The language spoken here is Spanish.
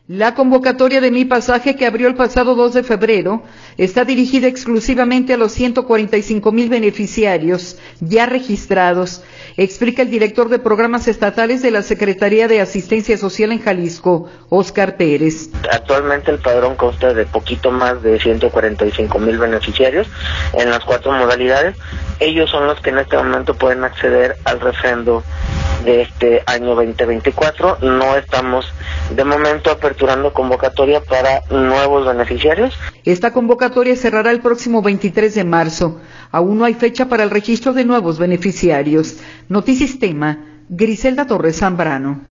La convocatoria de Mi Pasaje, que abrió el pasado 2 de febrero, está dirigida exclusivamente a los 145,000 beneficiarios ya registrados, explica el director de programas estatales de la Secretaría de Asistencia Social en Jalisco, Óscar Pérez. Actualmente el padrón consta de poquito más de 145,000 beneficiarios en las 4 modalidades. Ellos son los que en este momento pueden acceder al refrendo de este año 2024. No estamos de momento aperturando convocatoria para nuevos beneficiarios. Esta convocatoria cerrará el próximo 23 de marzo. Aún no hay fecha para el registro de nuevos beneficiarios. Notisistema, Griselda Torres Zambrano.